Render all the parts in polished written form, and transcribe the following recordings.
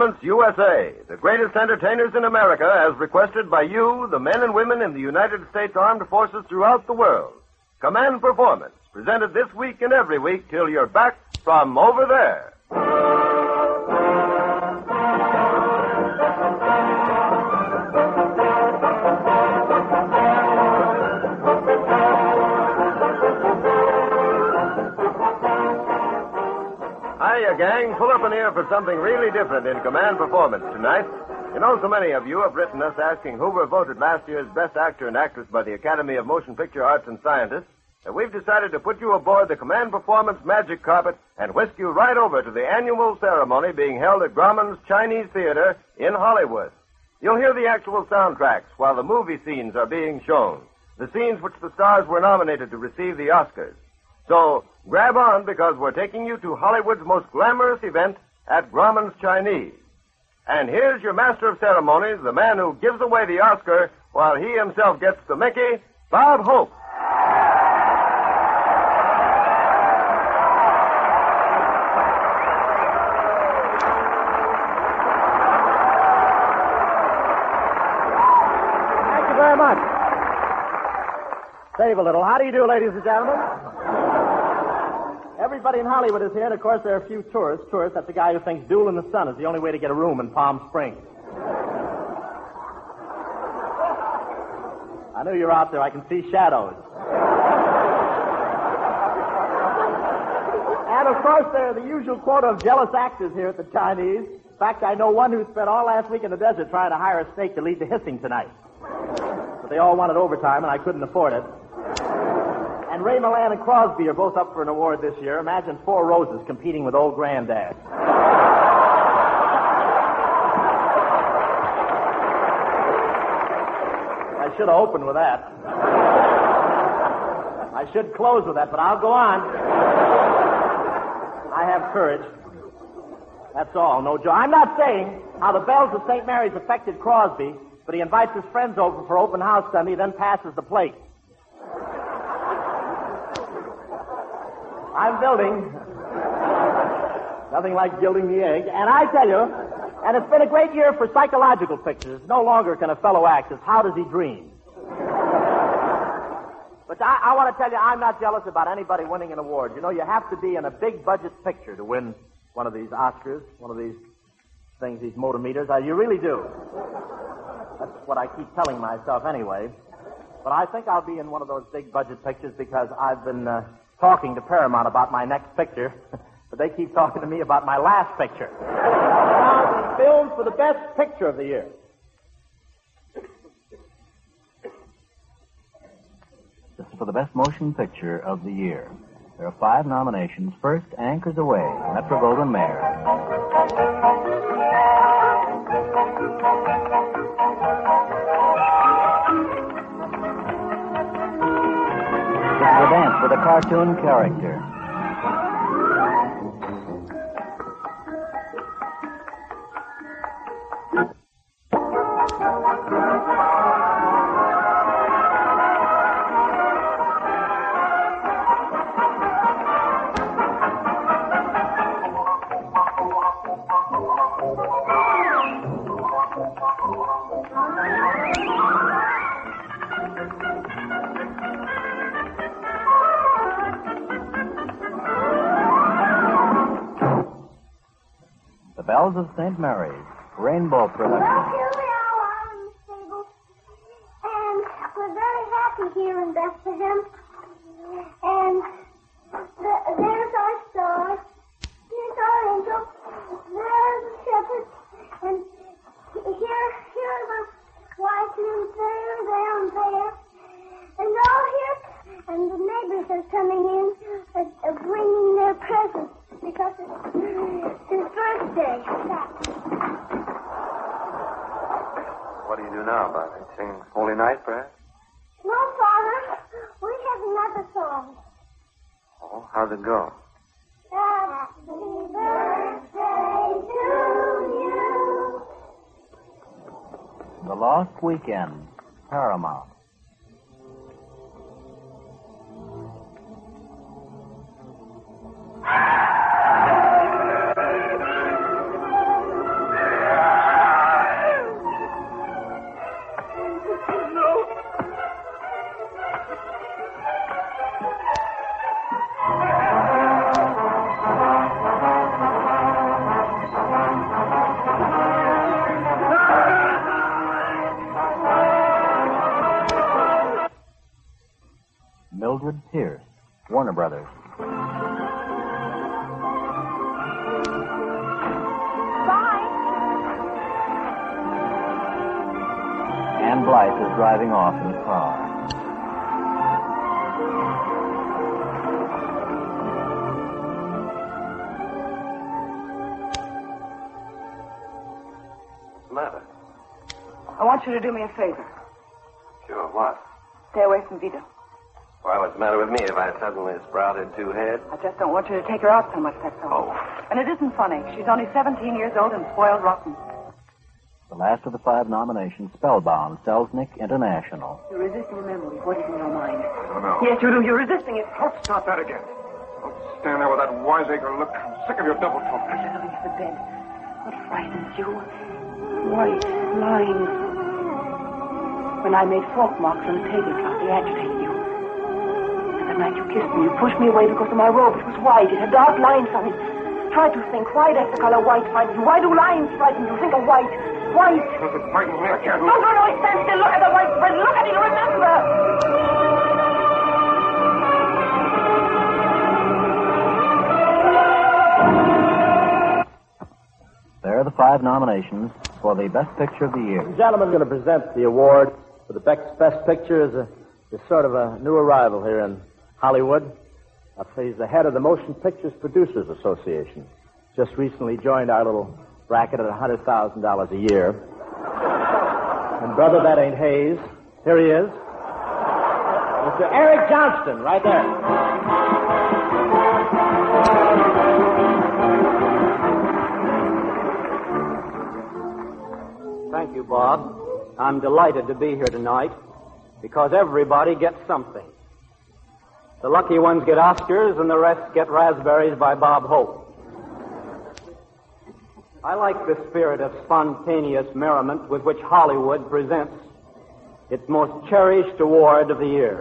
Performance USA, the greatest entertainers in America, as requested by you, the men and women in the United States Armed Forces throughout the world. Command Performance, presented this week and every week till you're back from over there. Hiya, gang. Pull up an ear for something really different in Command Performance tonight. You know, so many of you have written us asking who were voted last year's Best Actor and Actress by the Academy of Motion Picture Arts and Scientists, that we've decided to put you aboard the Command Performance magic carpet and whisk you right over to the annual ceremony being held at Grauman's Chinese Theater in Hollywood. You'll hear the actual soundtracks while the movie scenes are being shown, the scenes which the stars were nominated to receive the Oscars. So, grab on because we're taking you to Hollywood's most glamorous event at Grauman's Chinese. And here's your master of ceremonies, the man who gives away the Oscar while he himself gets the Mickey, Bob Hope. Thank you very much. Save a little. How do you do, ladies and gentlemen? Everybody in Hollywood is here, and of course there are a few tourists. That's the guy who thinks Duel in the Sun is the only way to get a room in Palm Springs. I knew you were out there. I can see shadows. And of course there are the usual quota of jealous actors here at the Chinese. In fact, I know one who spent all last week in the desert trying to hire a snake to lead the hissing tonight. But they all wanted overtime, and I couldn't afford it. And Ray Milland and Crosby are both up for an award this year. Imagine Four Roses competing with Old Granddad. I should have opened with that. I should close with that, but I'll go on. I have courage. That's all. No joke. I'm not saying how the bells of St. Mary's affected Crosby, but he invites his friends over for open house Sunday, then passes the plate. I'm building. Nothing like gilding the egg. And I tell you, and it's been a great year for psychological pictures. No longer can a fellow act as How Does He Dream? But I want to tell you, I'm not jealous about anybody winning an award. You know, you have to be in a big budget picture to win one of these Oscars, one of these things, these motometers. You really do. That's what I keep telling myself anyway. But I think I'll be in one of those big budget pictures because I've been talking to Paramount about my next picture, but they keep talking to me about my last picture. Now, filmed for the best picture of the year. This is for the best motion picture of the year. There are 5 nominations. First, Anchors Away, Metro-Goldwyn-Mayer. The Dance with a Cartoon Character. Bells of St. Mary's, Rainbow Production. Well, here we are in the stable, and we're very happy here in Bethlehem. And there's our star, here's our angel, there's the shepherd, and here are the wise men there, and there. And all here, and the neighbors are coming in, bringing their presents. Because it's his birthday. What do you do now, Bobby? Sing Holy Night, perhaps? No, Father. We have another song. Oh, how's it go? Happy birthday to you. The Lost Weekend, Paramount. Pierce, Warner Brothers. Ann Blythe is driving off in the car. What's the matter? I want you to do me a favor. Sure, what? Stay away from Vida. Why, what's the matter with me if I suddenly sprouted two heads? I just don't want you to take her out so much, that's all. Oh. And it isn't funny. She's only 17 years old and spoiled rotten. The last of the 5 nominations, Spellbound, Selznick International. You're resisting memory. What is in your mind? Oh, no. Yes, you do. You're resisting it. Don't start that again. Don't stand there with that wiseacre look. I'm sick of your double talk. You're lying at the bed. What frightens you? White lines. When I made fork marks on the tablecloth, they agitated you. And the night you kissed me, you pushed me away because of my robe. It was white. It had dark lines on it. Try to think. Why does the color white frighten you? Why do lines frighten you? Think of white. White. If it frightens me, I can't. No, stand still. Look at the white spread. Look at it. Remember. There are the 5 nominations for the Best Picture of the Year. The gentleman going to present the award for the Best Picture is sort of a new arrival here in Hollywood. He's the head of the Motion Pictures Producers Association. Just recently joined our little bracket at $100,000 a year. And brother, that ain't Hayes. Here he is. Mr. Eric Johnston, right there. Thank you, Bob. I'm delighted to be here tonight because everybody gets something. The lucky ones get Oscars and the rest get raspberries by Bob Hope. I like the spirit of spontaneous merriment with which Hollywood presents its most cherished award of the year.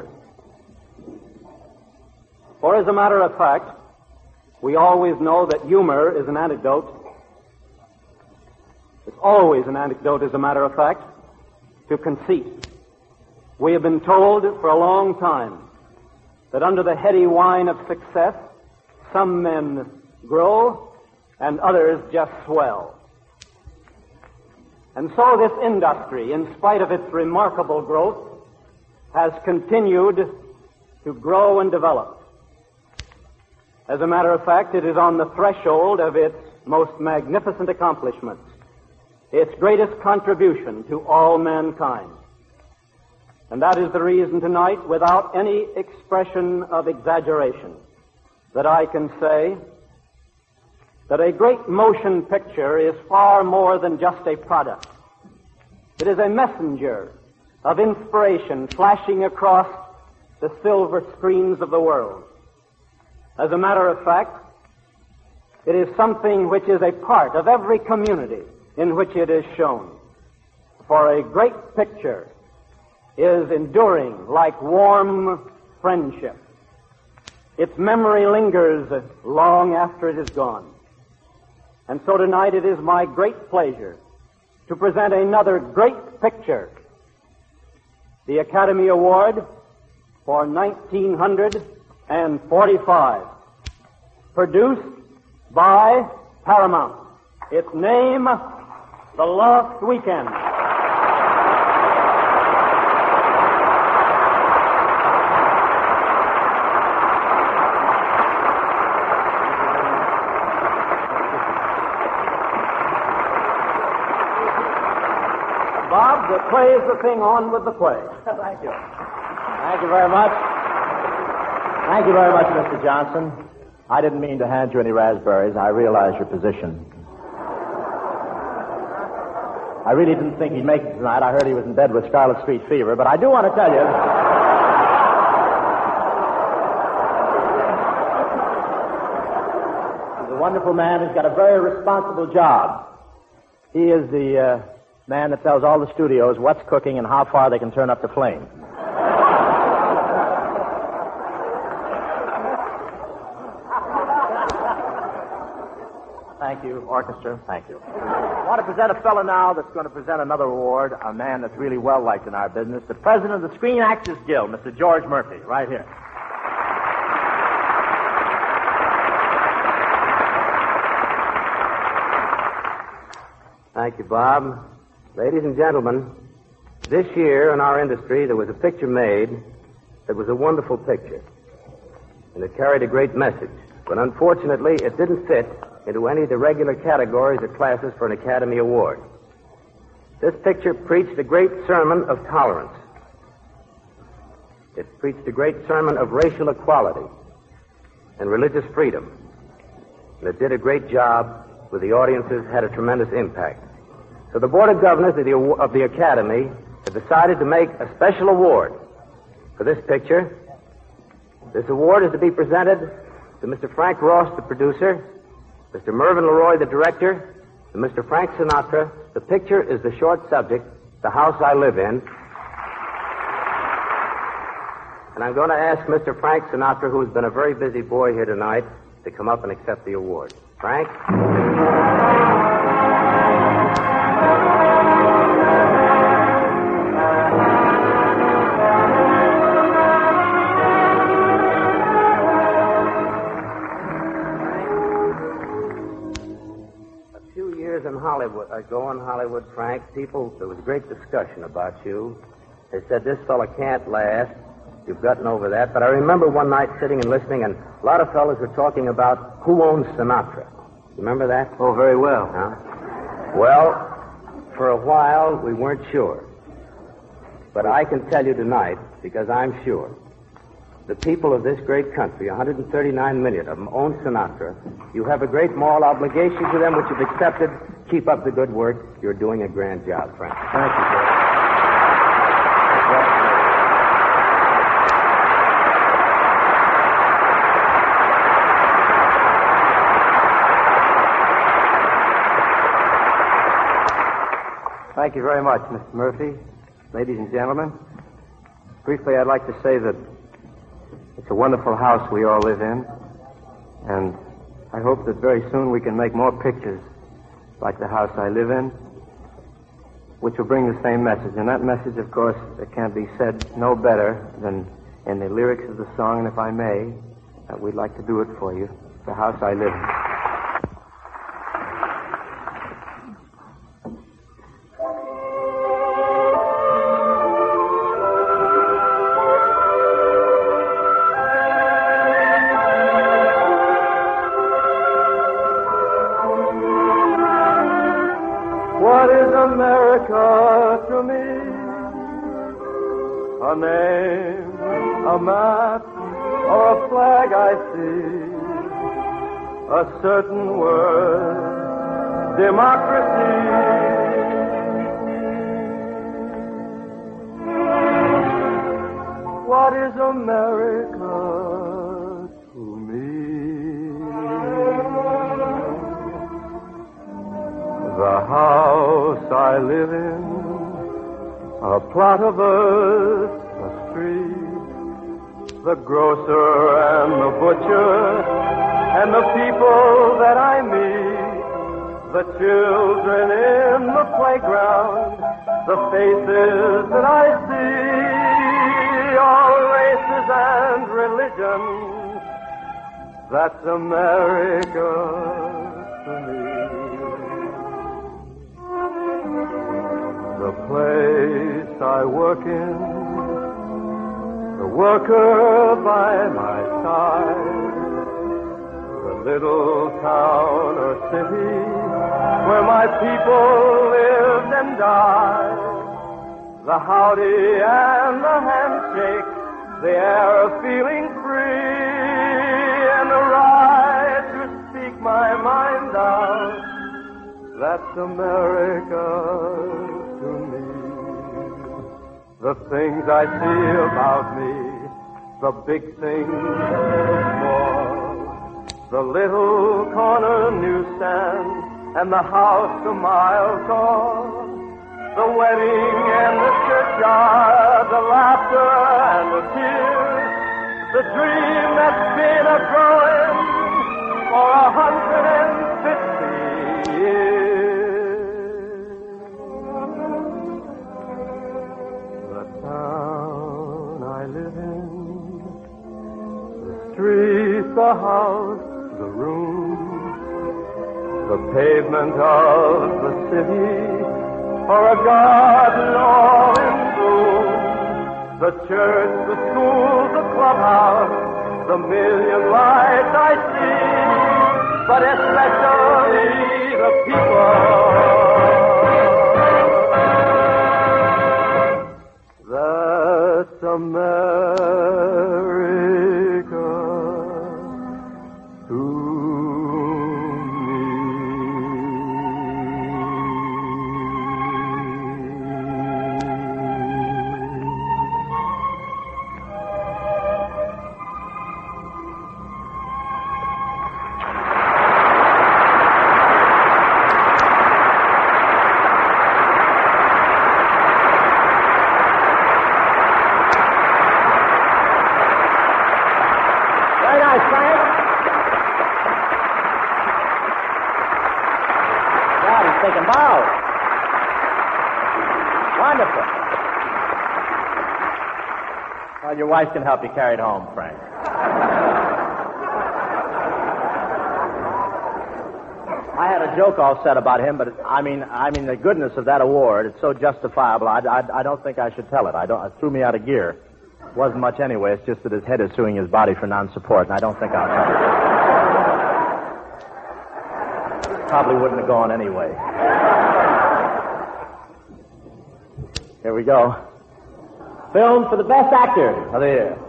For as a matter of fact, we always know that humor is an antidote. It's always an antidote, as a matter of fact, to conceit. We have been told for a long time that under the heady wine of success, some men grow and others just swell. And so this industry, in spite of its remarkable growth, has continued to grow and develop. As a matter of fact, it is on the threshold of its most magnificent accomplishments, its greatest contribution to all mankind. And that is the reason tonight, without any expression of exaggeration, that I can say that a great motion picture is far more than just a product. It is a messenger of inspiration flashing across the silver screens of the world. As a matter of fact, it is something which is a part of every community in which it is shown. For a great picture is enduring like warm friendship. Its memory lingers long after it is gone. And so tonight it is my great pleasure to present another great picture, the Academy Award for 1945, produced by Paramount. Its name, The Lost Weekend. Bob, the play is the thing. On with the play. Thank you. Thank you very much. Thank you very much, Mr. Johnson. I didn't mean to hand you any raspberries. I realize your position. I really didn't think he'd make it tonight. I heard he was in bed with Scarlet Street fever, but I do want to tell you... he's a wonderful man who's got a very responsible job. He is the man that tells all the studios what's cooking and how far they can turn up the flame. Thank you, orchestra. Thank you. I want to present a fellow now that's going to present another award, a man that's really well-liked in our business, the president of the Screen Actors Guild, Mr. George Murphy, right here. Thank you, Bob. Ladies and gentlemen, this year in our industry there was a picture made that was a wonderful picture. And it carried a great message. But unfortunately, it didn't fit into any of the regular categories or classes for an Academy Award. This picture preached a great sermon of tolerance. It preached a great sermon of racial equality and religious freedom. And it did a great job with the audiences, had a tremendous impact. So the Board of Governors of the Academy have decided to make a special award for this picture. This award is to be presented to Mr. Frank Ross, the producer, Mr. Mervyn LeRoy, the director, and Mr. Frank Sinatra. The picture is the short subject, The House I Live In. And I'm going to ask Mr. Frank Sinatra, who's been a very busy boy here tonight, to come up and accept the award. Frank? In Hollywood, Frank, there was great discussion about you. They said, this fella can't last. You've gotten over that. But I remember one night sitting and listening, and a lot of fellas were talking about who owns Sinatra. You remember that? Oh, very well. Huh? Well, for a while, we weren't sure. But I can tell you tonight, because I'm sure, the people of this great country, 139 million of them, own Sinatra. You have a great moral obligation to them, which you've accepted. Keep up the good work. You're doing a grand job, Frank. Thank you, sir. Thank you very much, Mr. Murphy. Ladies and gentlemen, briefly, I'd like to say that it's a wonderful house we all live in, and I hope that very soon we can make more pictures like the house I live in, which will bring the same message. And that message, of course, it can't be said no better than in the lyrics of the song, and if I may, we'd like to do it for you, The House I Live In. What is America to me? A name, a map, or a flag I see. A certain word, democracy. What is America to me? The house I live in, a plot of earth, a street, the grocer and the butcher, and the people that I meet, the children in the playground, the faces that I see, all races and religions. That's America to me. The place I work in, the worker by my side, the little town or city where my people lived and died, the howdy and the handshake, the air of feeling free, and the right to speak my mind out. That's America to me. The things I see about me, the big things and the small, the little corner newsstand and the house a mile tall, the wedding and the churchyard, the laughter and the tears, the dream that's been a-growing for 150 years. The street, the house, the room, the the pavement of the city, or a garden all in bloom. The church, the school, the clubhouse, the million lights I see, but especially the people. That's America to Taking bows. Wonderful. Well, your wife can help you carry it home, Frank. I had a joke all set about him, but I mean the goodness of that award. It's so justifiable. I don't think I should tell it. It threw me out of gear. Wasn't much anyway. It's just that his head is suing his body for non-support, and I don't think I'll tell it. Probably wouldn't have gone anyway. Here we go. Film for the best actor of the year.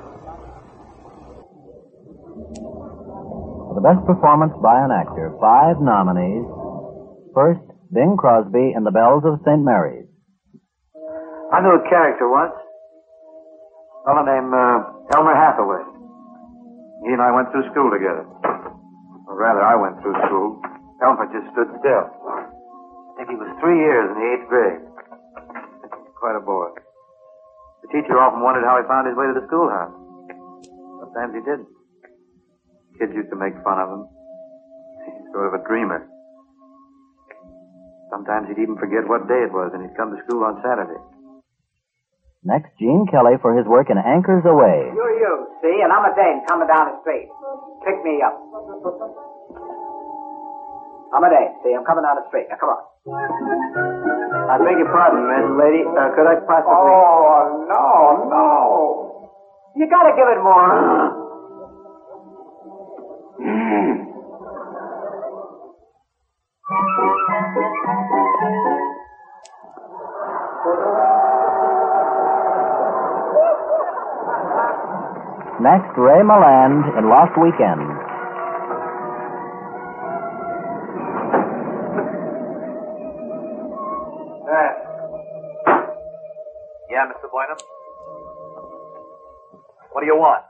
For the best performance by an actor, 5 nominees. First, Bing Crosby in The Bells of St. Mary's. I knew a character once. A fellow named Elmer Hathaway. He and I went through school together. Or rather, I went through school. Elmer just stood still. I think he was 3 years in the 8th grade. Quite a boy. The teacher often wondered how he found his way to the schoolhouse. Sometimes he didn't. Kids used to make fun of him. He's sort of a dreamer. Sometimes he'd even forget what day it was, and he'd come to school on Saturday. Next, Gene Kelly for his work in Anchors Aweigh. You're you, see, and I'm a dame coming down the street. Pick me up. I'm a dame, see, I'm coming down the street. Now, come on. I beg your pardon, Miss Lady. Could I possibly... Oh, no. You gotta give it more. Next, Ray Milland in Lost Weekend. Yeah, Mr. Boynham? What do you want?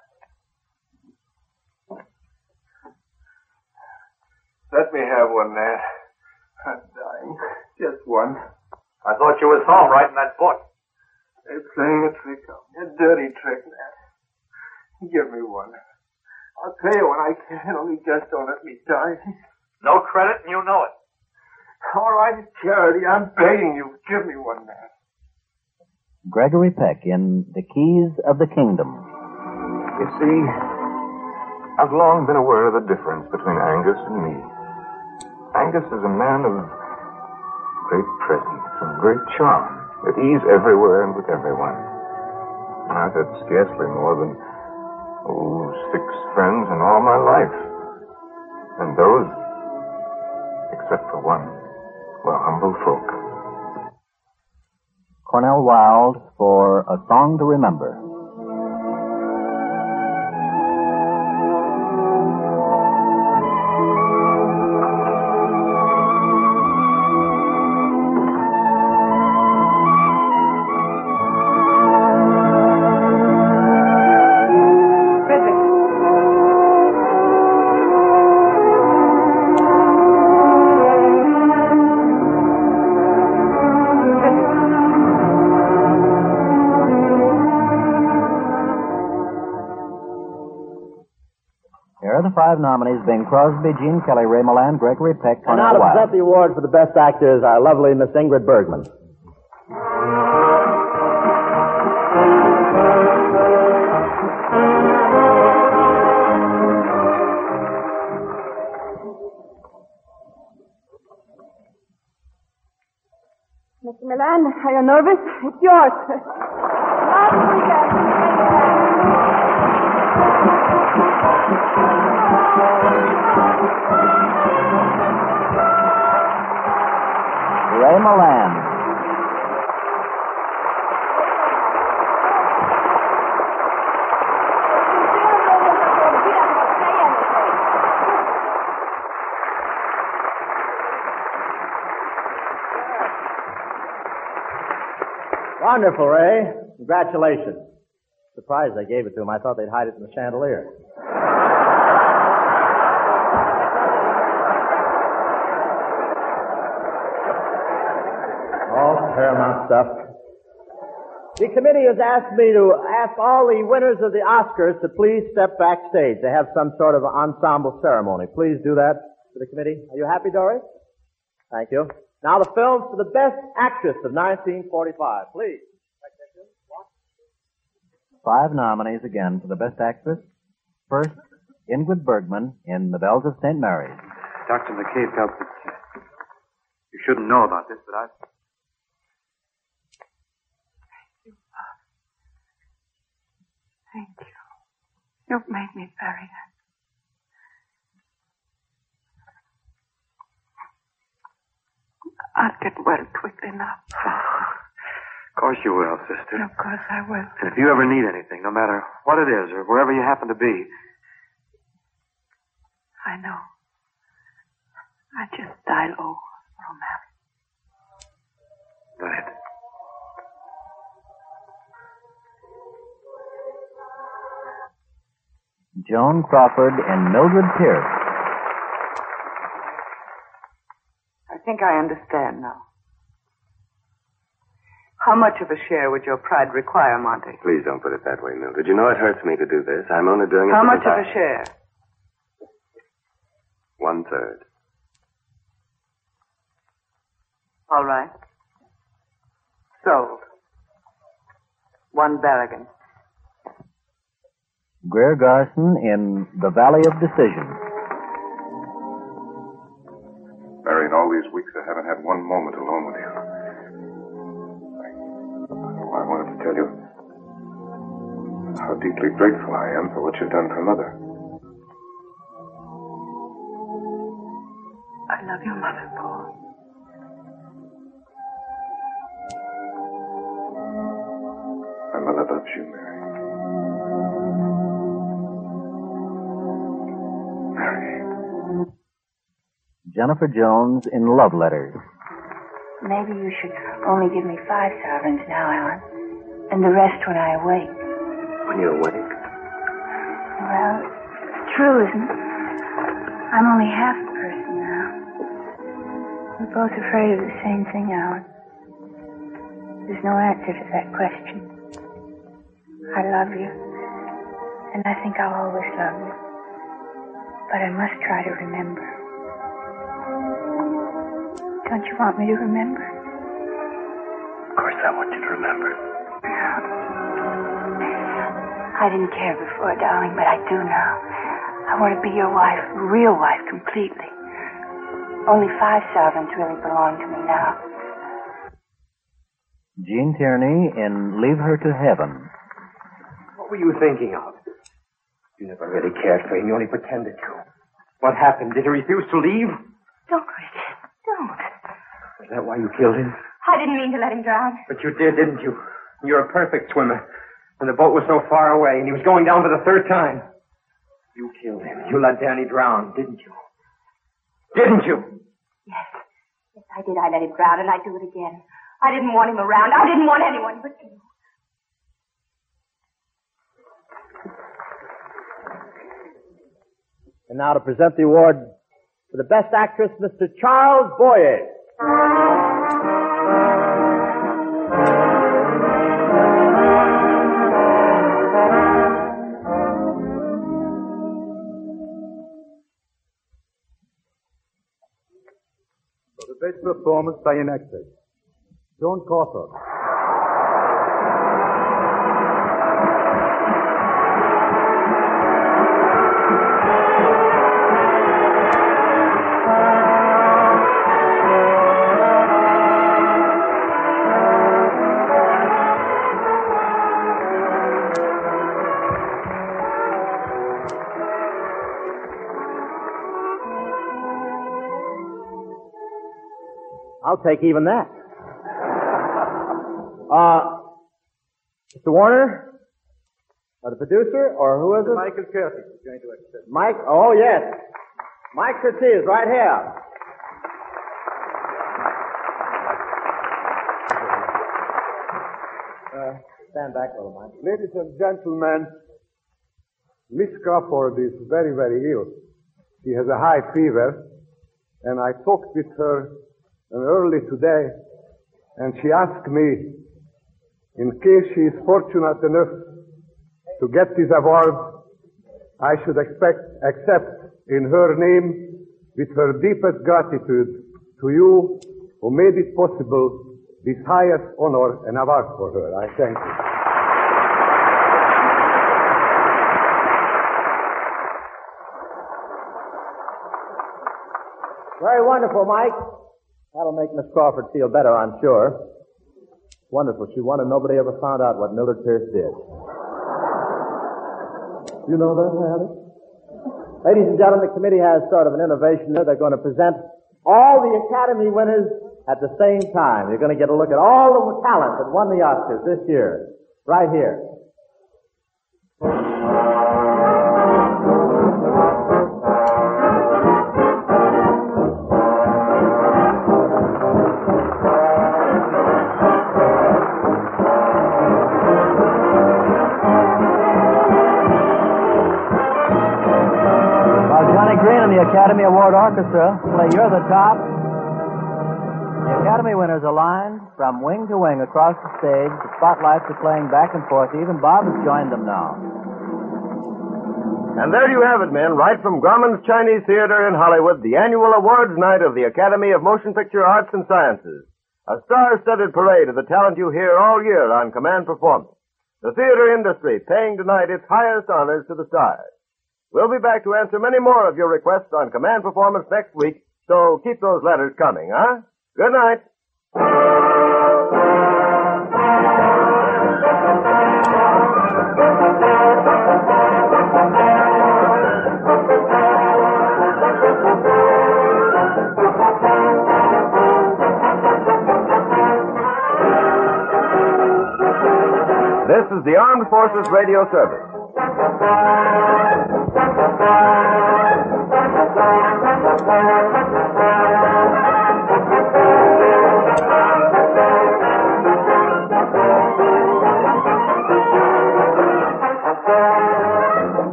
Let me have one, Nat. I'm dying. Just one. I thought you was home writing that book. They're playing a trick on me. A dirty trick, Nat. Give me one. I'll pay you when I can, only just don't let me die. No credit, and you know it. All right, it's charity. I'm begging you. Give me one, Nat. Gregory Peck in The Keys of the Kingdom. You see, I've long been aware of the difference between Angus and me. Angus is a man of great presence and great charm, at ease everywhere and with everyone. I've had scarcely more than 6 friends in all my life. And those, except for one, were humble folk. Cornell Wilde for A Song to Remember. Here are the 5 nominees: Bing Crosby, Gene Kelly, Ray Milland, Gregory Peck, And now Cornell to Wilde. present the award for the best actor is our lovely Miss Ingrid Bergman. Mr. Milan, are you nervous? It's yours. Last Ray Milan. Wonderful, Ray. Congratulations. Surprised they gave it to him. I thought they'd hide it in the chandelier. All Paramount stuff. The committee has asked me to ask all the winners of the Oscars to please step backstage. They have some sort of ensemble ceremony. Please do that for the committee. Are you happy, Doris? Thank you. Now the films for the Best Actress of 1945. Please. 5 nominees again for the Best Actress. First, Ingrid Bergman in The Bells of St. Mary's. Dr. McKay felt that you shouldn't know about this, but I... Thank you. You've made me very happy. I'll get well quickly now. Of course you will, sister. Of course I will. And if you ever need anything, no matter what it is or wherever you happen to be... I know. I just dial over Romance. Right. Joan Crawford and Mildred Pierce. I think I understand now. How much of a share would your pride require, Monty? Please don't put it that way, Mildred. You know it hurts me to do this. I'm only doing it How because much of a share? 1/3. All right. Sold. 1 Berrigan. Greer Garson in The Valley of Decision. Barry, in all these weeks, I haven't had one moment alone with you. I wanted to tell you how deeply grateful I am for what you've done for Mother. I love your mother, Paul. My mother loves you, Mary. Jennifer Jones in Love Letters. Maybe you should only give me 5 sovereigns now, Alan, and the rest when I awake. When you're awake? Well, it's true, isn't it? I'm only half the person now. We're both afraid of the same thing, Alan. There's no answer to that question. I love you, and I think I'll always love you. But I must try to remember. Don't you want me to remember? Of course I want you to remember. I didn't care before, darling, but I do now. I want to be your wife, real wife, completely. Only 5 sovereigns really belong to me now. Gene Tierney in Leave Her to Heaven. What were you thinking of? You never really cared for him. You only pretended to. What happened? Did he refuse to leave? Don't, Richard. Don't. Is that why you killed him? I didn't mean to let him drown. But you did, didn't you? You're a perfect swimmer. And the boat was so far away, and he was going down for the 3rd time. You killed him. You let Danny drown, didn't you? Didn't you? Yes. Yes, I did. I let him drown, and I'd do it again. I didn't want him around. I didn't want anyone but you. And now to present the award for the Best Actress, Mr. Charles Boyer. For the best performance by an actress, Joan Crawford. I'll take even that. Mr. Warner? The producer, or who is it? Michael Curtis is going to accept. Mike? Oh, yes. Mike Curtis, right here. Stand back a little, Mike. Ladies and gentlemen, Miss Crawford is very, very ill. She has a high fever, and I talked with her early today, and she asked me, in case she is fortunate enough to get this award, I should accept in her name with her deepest gratitude to you who made it possible this highest honor and award for her. I thank you. Very wonderful, Mike. That'll make Miss Crawford feel better, I'm sure. Wonderful. She won and nobody ever found out what Mildred Pierce did. You know that, Harry? Ladies and gentlemen, the committee has sort of an innovation there. They're going to present all the Academy winners at the same time. You're going to get a look at all the talent that won the Oscars this year, right here. Green and the Academy Award Orchestra play You're the Top. The Academy winners are lined from wing to wing across the stage. The spotlights are playing back and forth. Even Bob has joined them now. And there you have it, men, right from Grauman's Chinese Theater in Hollywood, the annual awards night of the Academy of Motion Picture Arts and Sciences. A star-studded parade of the talent you hear all year on Command Performance. The theater industry paying tonight its highest honors to the stars. We'll be back to answer many more of your requests on Command Performance next week, so keep those letters coming, huh? Good night. This is the Armed Forces Radio Service. Thank you.